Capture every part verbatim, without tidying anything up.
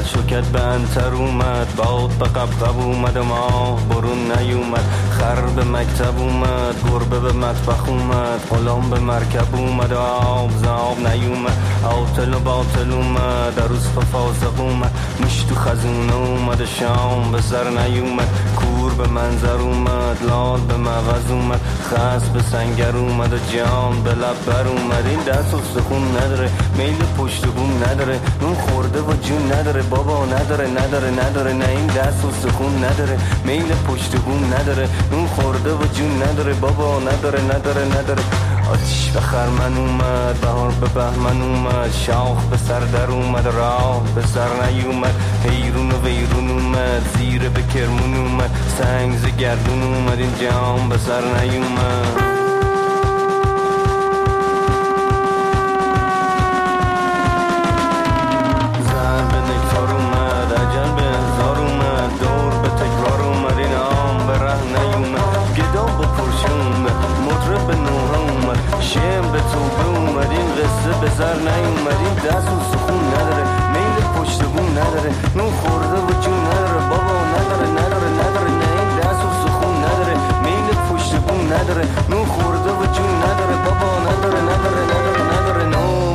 اومد شوکت به انتر اومد باد به قبقب اومد ما برون نیومد خر به مکتب اومد گربه به مطبخ اومد غلام به مرکب اومد آب زاب نیومد عاطل و باطل اومد عروس به فاسق اومد مش تو خزونه اومد شام به سر نیومد کور به منظر اومد لال به مغز اومد خس به سنگر اومد و جام به لب بر اومد این دست و سخون نداره میل پشت بوم نداره نون خورده و جون نداره بابا نداره نداره نداره نه این دست و سخون نداره میل پشت بوم نداره نون خورده و جون نداره بابا نداره نداره نداره آتیش به خرمن اومد بهار به بهمن اومد شاخ به سر در اومد راه به سر نیومد حیرون و ویرون اومد زیر به کرمون اومد سنگ ز گردون اومد این جام به سر نیومد شم به توبه اومدیم قصه به سر نیومدیم دست و سخون نداره میل پشت بوم نداره نون خورده و جون نداره بابا نداره نداره نداره نه این دست و سخون نداره میل پشت بوم نداره نون خورده و جون نداره بابا نداره نداره نداره نداره نون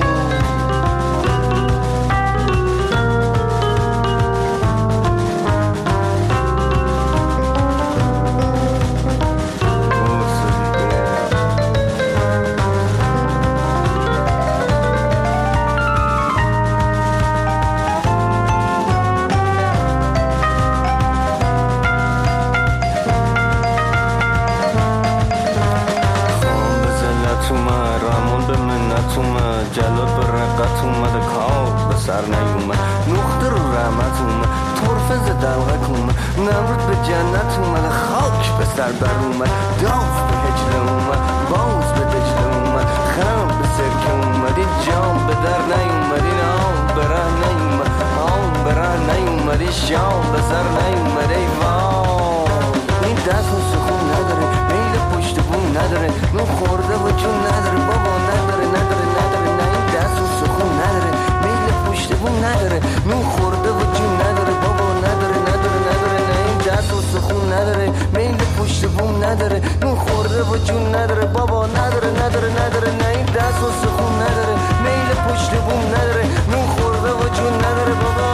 جلال به رقت اومده کار به سر نیومد نقطه رو رحمت اومد طرفه ز دلغک اومد نمرود به جنت اومد خاک به سر بر اومد داف به هجله اومد باز به دجله اومد خم به سرکه اومد این جام به در نیومد این آم به ره نیومد آم به ره نیومد این شام به سر نیومد ای وای این دست و سخون نداره میل پشت بوم نداره نون خورده و جون نداره بابا نداره نداره نداره نه این دست و سخون نداره میل پشت بوم نداره نون خورده و جون نداره بابا نداره نداره نداره نه این دست و سخون نداره میل پشت بوم نداره نون خورده و جون نداره بابا نداره نداره نداره نه این دست و سخون نداره میل پشت بوم نداره نون خورده و جون نداره بابا.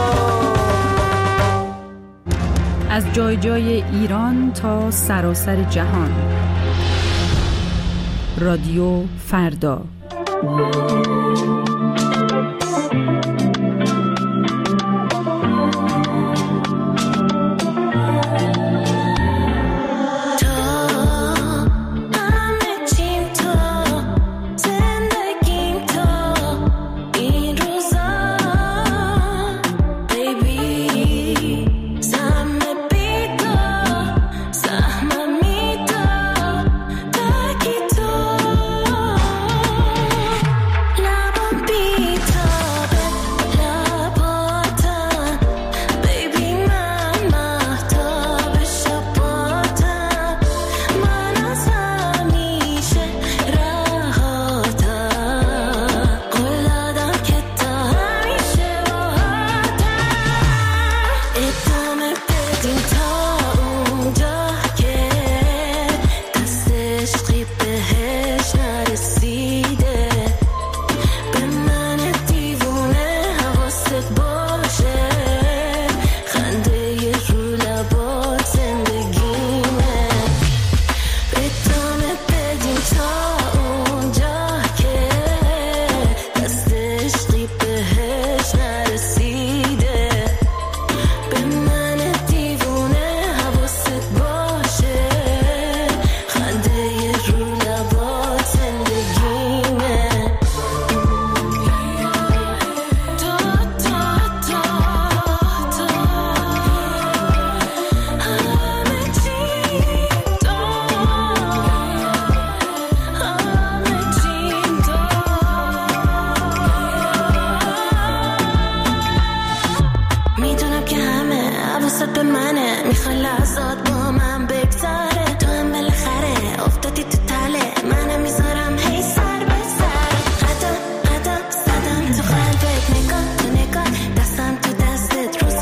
از جای جای ایران تا سراسر جهان رادیو فردا. دستم تو دستت رو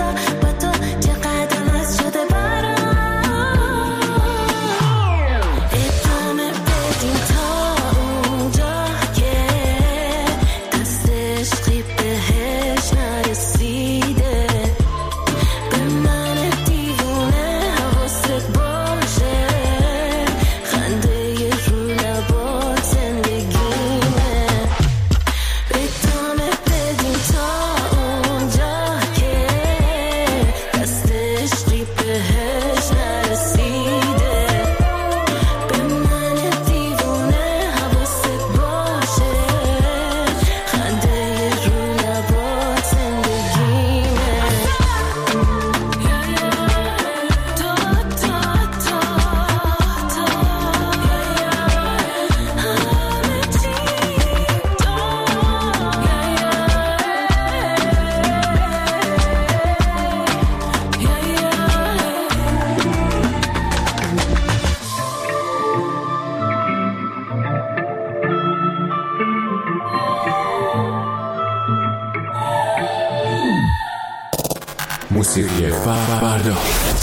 موسیقی فردا.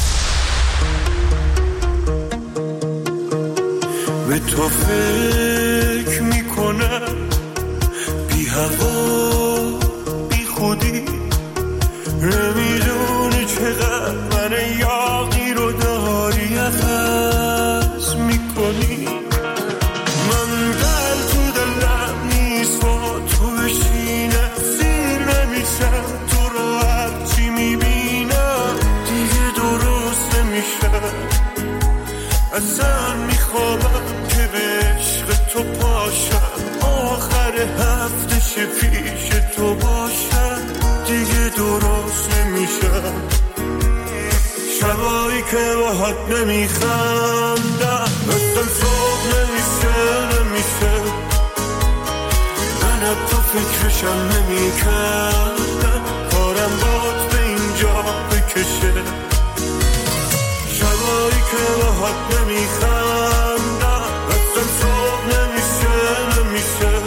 به تو فکر میکنم بی هوا بی خودی، نمیدونی چقدر من یاقی رو داری عوض میکنی. من دل تو دلم نیست با تو بشینم، سیر نمیشم تو رو هرچی میبینم دیگه درست نمیشم. اصلا میخوابم که به عشق تو پاشم، آخر هفته شه پیش تو باشم دیگه درست نمیشم. شبایی که باهات نمیخندم اصلا صبح نمیشه نمیشه. من تو فکرشم نمیکردم، کارم باد به اینجا بکشه. شبایی که باهات نمیخندم اصلا صبح نمیشه نمیشه.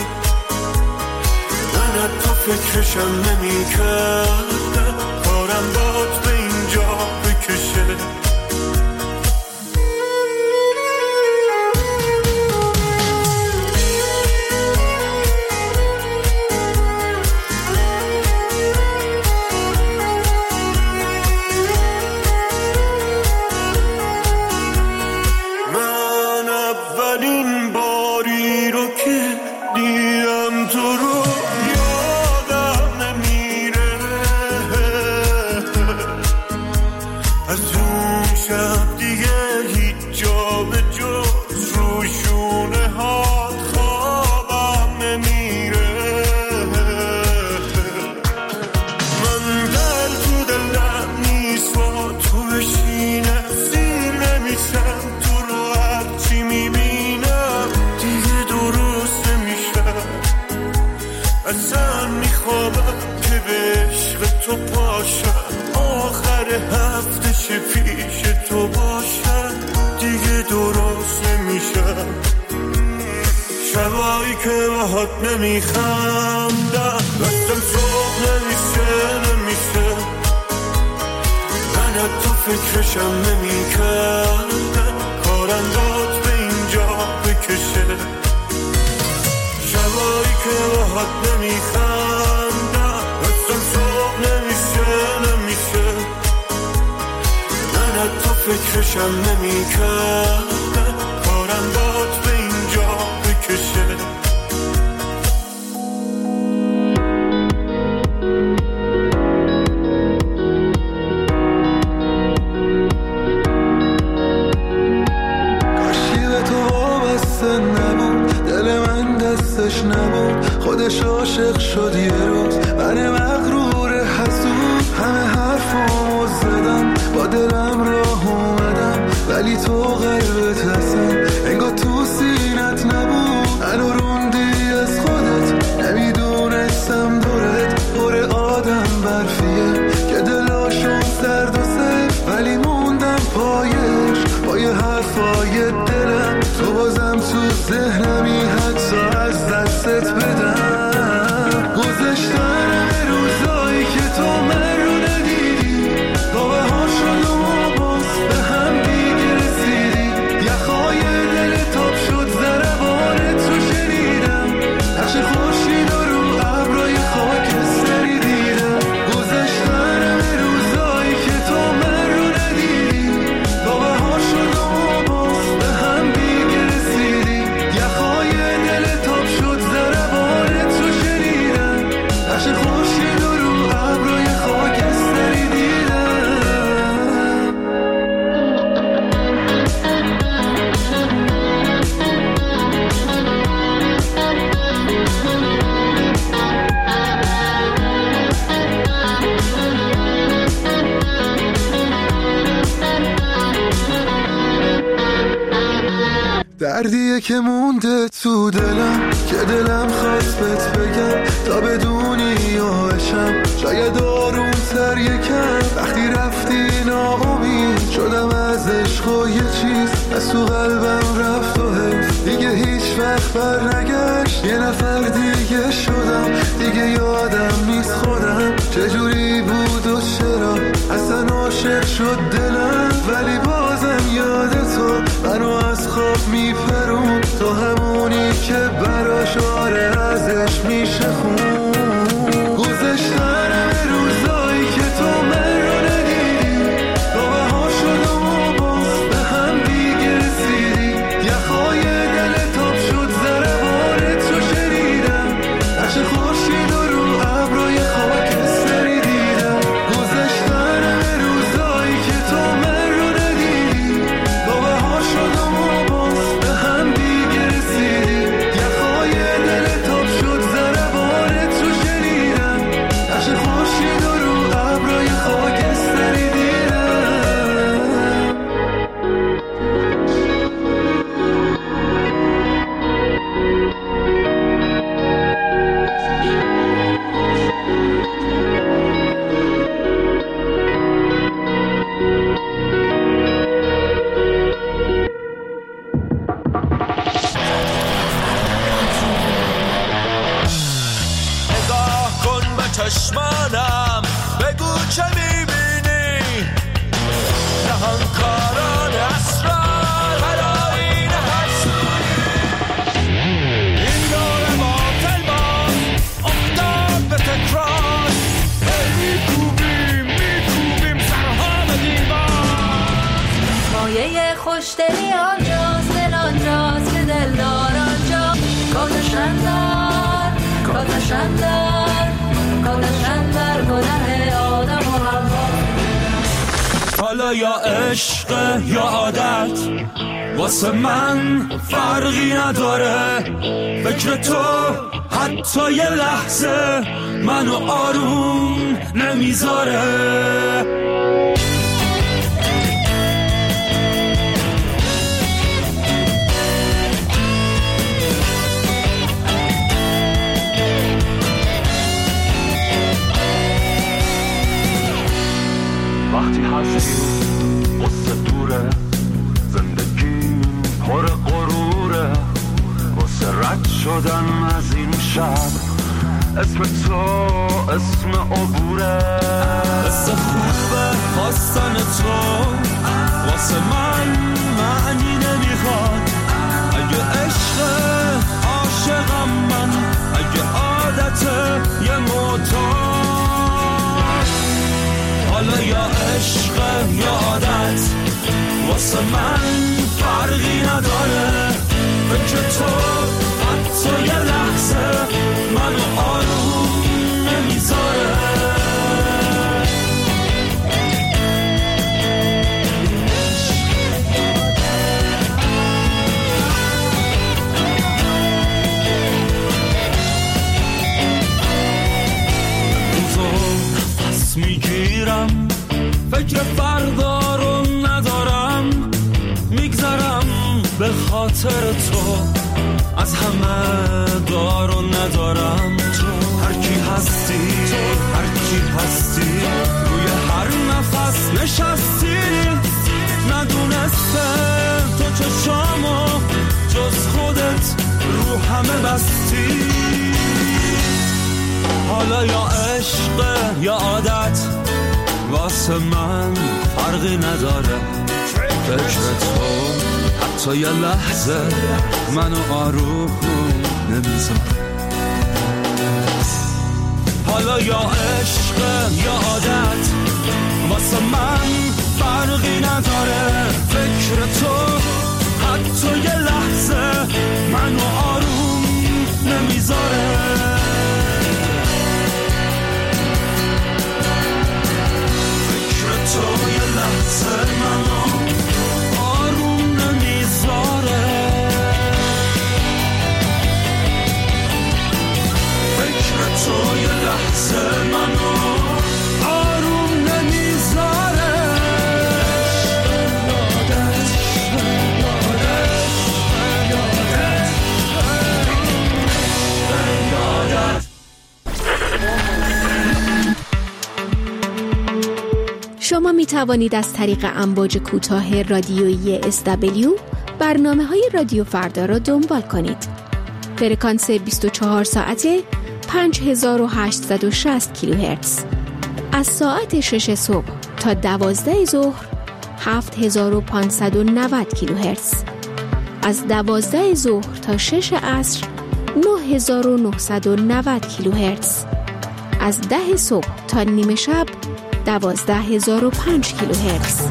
من تو فکرشم نمیکردم، کارم باد به اینجا بکشه. پیش تو باشم دیگه درست نمیشم. شبایی که باهات نمیخندم اصلا صبح نمیشه نمیشه. من تو فکرشم نمیکردم، کارم داد به اینجا بکشه. شبایی که باهات نمیخندم اصلا صبح نمیشه نمیشه. تو فکرشم نمیکردم، کارم باد به اینجا بکشه. کاشی به تو وابسته نبود، دل من دستش نبود، خودش عاشق شد یه روز. من مغرور حسود همه حرفامو زدم، با دلم راه اومدم ولی تو قلبت هستن انگار تو سینت نبود. منو روندی از خودت، نمیدونستم دورت پر آدم برفیه که دلاشون سرد و سفت، ولی موندم پایش پای حرفای دلم. تو بازم تو ذهنمی حتی از دستت بدم. گذشتن روزایی که تو من رو ندیدی، باور شد و ما باز به هم دیگه رسیدی. یخهای دل تاب شد ضربانت رو شنیدم، نقش خورشید رو ابرای خاکستری دیدم. گذشتن روزایی که تو من رو ندیدی، باور شد و ما باز به هم دیگه رسیدی. یخهای دل تاب شد ضربانت رو شنیدم، نقش خورشید رو ابرای خاکستری دیدم. دردیه که مونده تو دلم که دلم خواست بهت بگم تا بدونی یاشم. شاید آروم تر یکم وقتی رفتی ناامید شدم از عشق و یه چیز از تو قلبم رفت و حیف دیگه هیچ وقت بر نگشت. یه نفر دیگه شدم دیگه یادم نیست خودم چجوری بود و چرا اصلا عاشق شد دلم، ولی بازم یاد تو منو از خواب میپرون، تو همونی که براش آره ازش میشه خون. گذشتن روزایی که تو من رو ندیدی، تو بها شدم و باز به هم دیگه رسیدی، یخهای دل تاب شد ضربان تو شنیدم، نقش خورشید و رو ابرای خاکستری دیدم. گذشتن روزایی که تو من رو ندیدی، تو بها شدم و باز به هم دیگه رسیدی، یخهای دل تاب شد ضربان تو شنیدم، نقش خورشید و رو ابرای خاکستری دیدم. نگاه کن به چشمانم، بگو چه میبینی، نهانکاران اسرار هلاین هر سوی، این دور باطل باز افتاد به تکرار، میکوبیم میکوبیم سرها به دیوار. مایه خوشدلی آنجاست، دل آنجاست که دلدار آنجا، کاتشن در کاتشن در کاتشن در گناه آدم و حوا. حالا یا عشق یا عادت واسه من فرقی نداره، فکر تو حتی یه لحظه منو آروم نمیذاره. وقتی هستی قصه دوره، زندگی پر غروره، واسه رد شدن از این شب اسم تو اسم عبوره. قصه خوبه خواستن تو واسه من معنی نمیخواد، اگه عشق عاشقم من، اگه عادت یه معتاد. حالا یا عشق یا عادت واسه من فرقی نداره، فکر تو حتی یه لحظه منو آروم نمیذاره. نفس میگیرم، فکر فردا رو ندارم، میگذرم به خاطر تو، از همه دار و ندارم. تو هر کی هستی، هر کی هستی، روی هر نفس نشستی، ندونسته تو چشامو جز خودت رو همه بستی. حالا یا عشق یا عادت واسه من فرقی نداره، فکر تو حتی یه لحظه منو آروم نمیذاره. حالا یا عشق یا عادت واسه من فرقی نداره، فکر تو حتی یه لحظه منو آروم نمیذاره. تو یه لحظه منو آروم نمیذاره، فکر تو یه لحظه منو آروم نمیذاره. یادت یادت یادت شما می توانید از طریق امواج کوتاه رادیویی اس دبلیو برنامه های رادیو فردا را دنبال کنید. فرکانس بیست و چهار ساعته پنج هزار و هشتصد و شصت کیلوهرتز از ساعت شش صبح تا دوازده ظهر هفت هزار و پانصد و نود کیلوهرتز. از دوازده ظهر تا شش عصر نه هزار و نهصد و نود کیلوهرتز. از ده صبح تا نیمه شب دوازده هزار و پنج کیلوهرتز.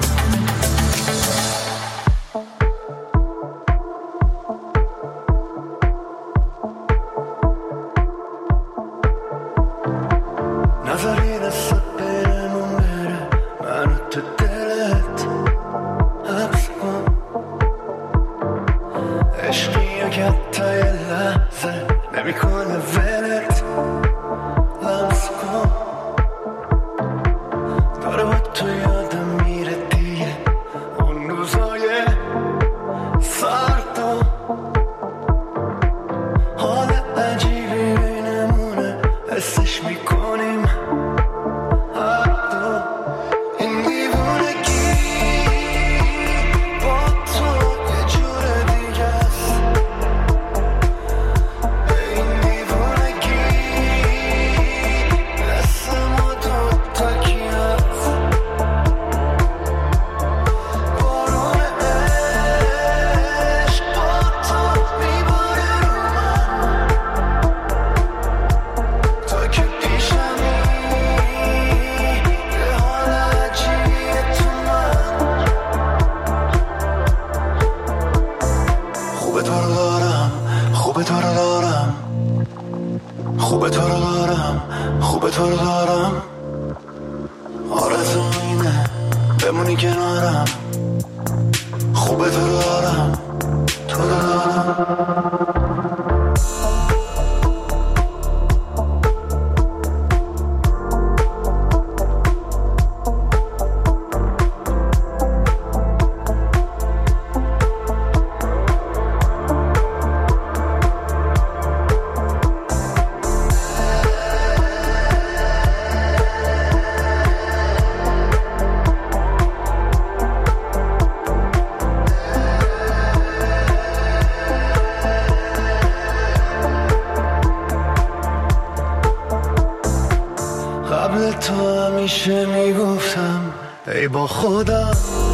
همیشه میگفتم ای با خودم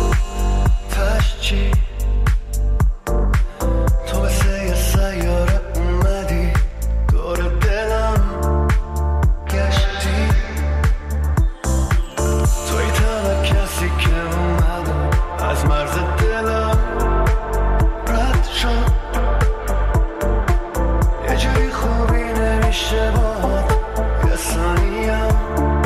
تشچی تو مثل یه سیاره اومدی دور دلم گشتی توی تنها کسی که اومدم از مرز دلم رد شد یه جوری خوبی نمیشه باهات یه ثانیم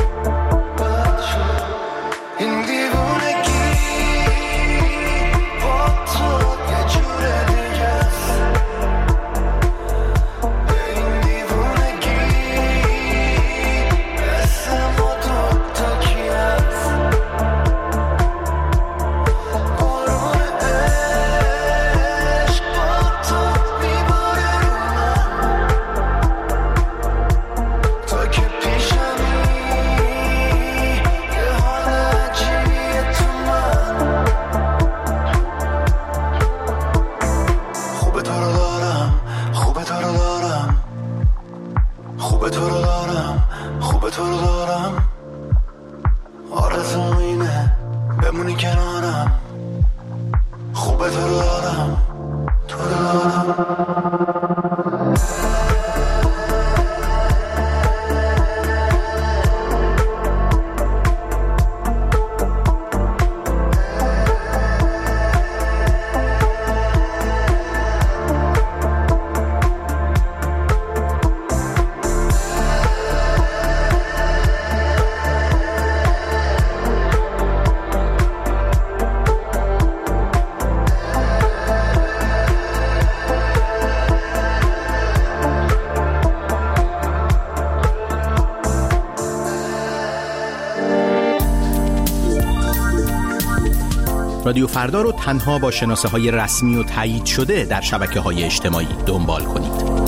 رادیو فردا رو تنها با شناسه های رسمی و تایید شده در شبکه های اجتماعی دنبال کنید.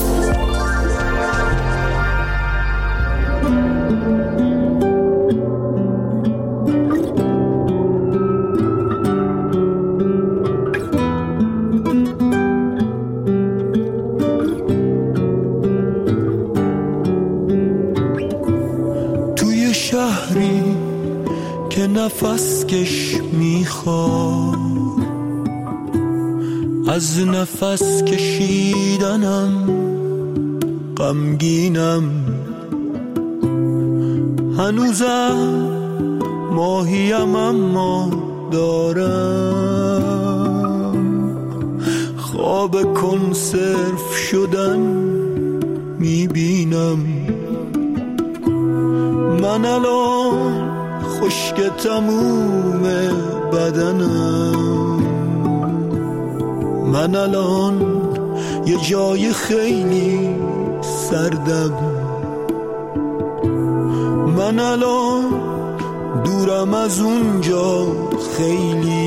توی شهری که نفس کش میخواد، از نفس کشیدنم غمگینم، هنوزم ماهیم اما دارم خواب کنسرو شدن میبینم. من الان خشک تموم بدنم، من الان یه جای خیلی سردم، من الان دورم از اونجا خیلی.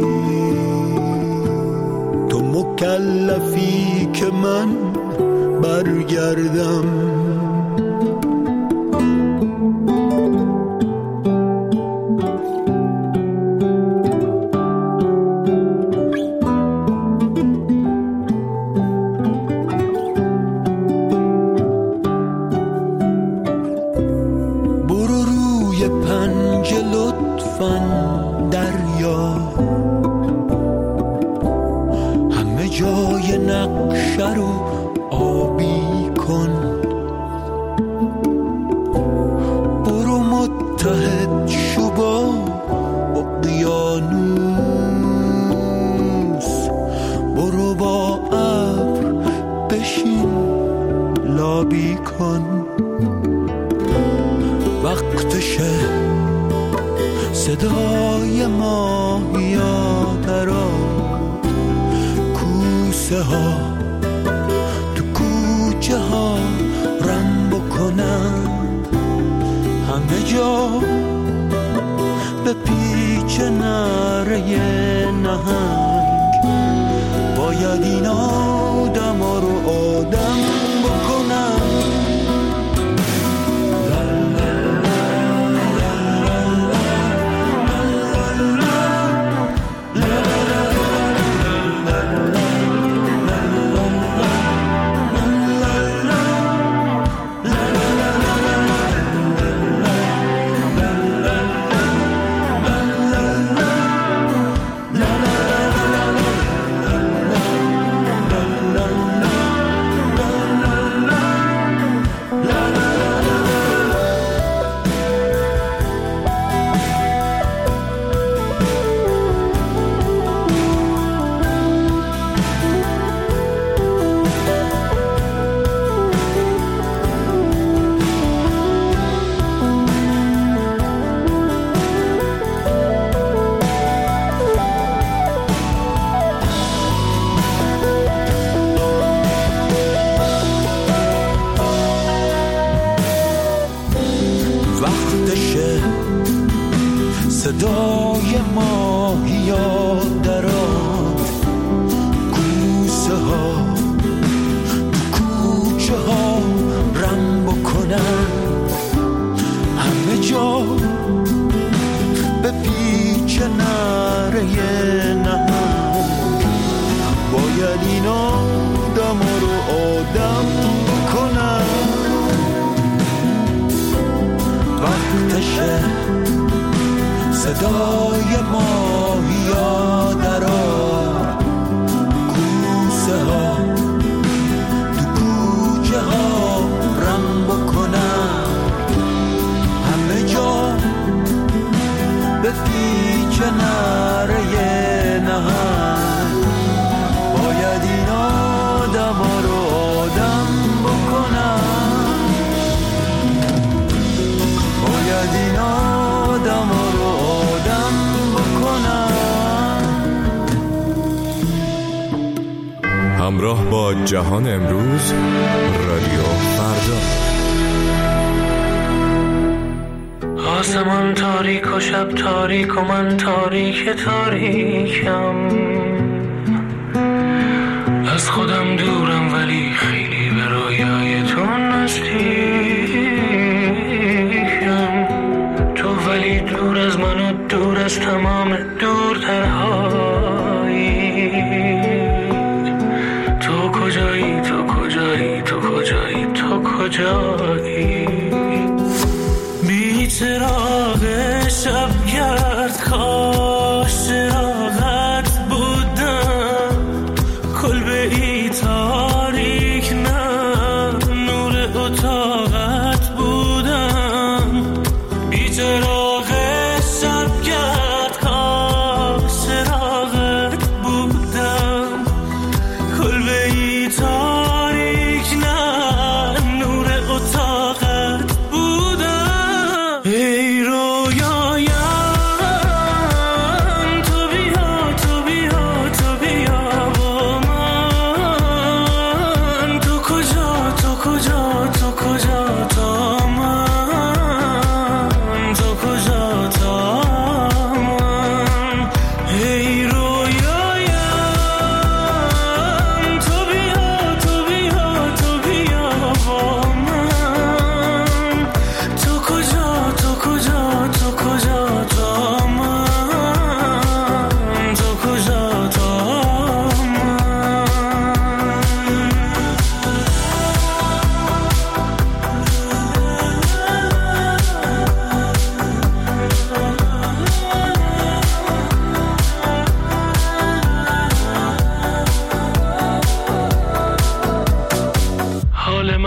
تو مکلفی که من برگردم، صدای ماهیا درا کوسه ها تو کوچه ها رم بکنن، همه جا به پیچ نره نهنگ. باید این آدم ها رو آدم بکنن. صدای ماهیا درا کوسه ها تو کوچه ها رم بکنن، همه جا به پیچ نره نهنگ. باید این آدم ها رو آدم بکنن. وقتشه صدای ماهیا درا کوسه ها تو کوچه ها رم بکنن، همه جا به پیچ نره نهنگ. باید این آدم ها رو آدم بکنن، باید این آدم ها رو آدم بکنن. همراه با جهان امروز، رادیو فردا. آسمان تاریک و شب تاریک و من تاریک تاریکم، از خودم دورم ولی خیلی به رویای تو نزدیکم. تو ولی دور از من و دور از تمام دورترهایی. تو کجایی تو کجایی تو کجایی تو کجایی؟ بی چراغ شبگرد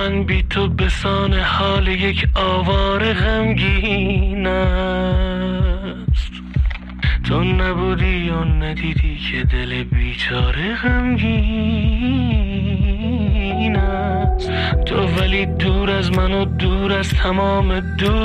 من بی تو بسان حال یک آواره غمگین است. تو نبودی و ندیدی که دل بیچاره غمگین است. تو ولی دور از من و دور از تمام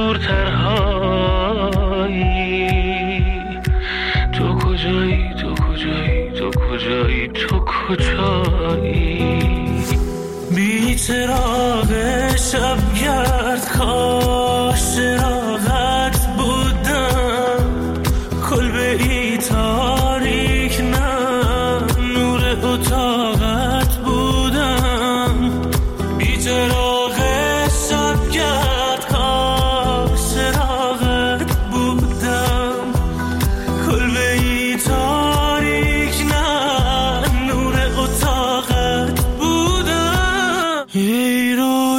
دورترهایی. تو کجایی تو کجایی تو کجایی تو کجایی؟ بی چراغ شبگرد کاش چراغت بودم. کلبه ای تاریک نه نور اتاقت بودم. بی چراغ شبگرد کاش چراغت بودم. کلبه ای تاریک نه نور اتاقت بودم. ای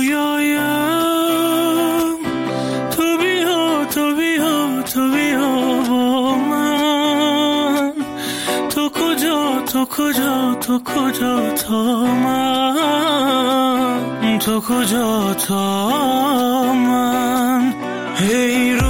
رویایم تو بیا تو بیا تو بیا با من. تو کجا تو کجا تو کجا تا من. تو کجا تا من. ای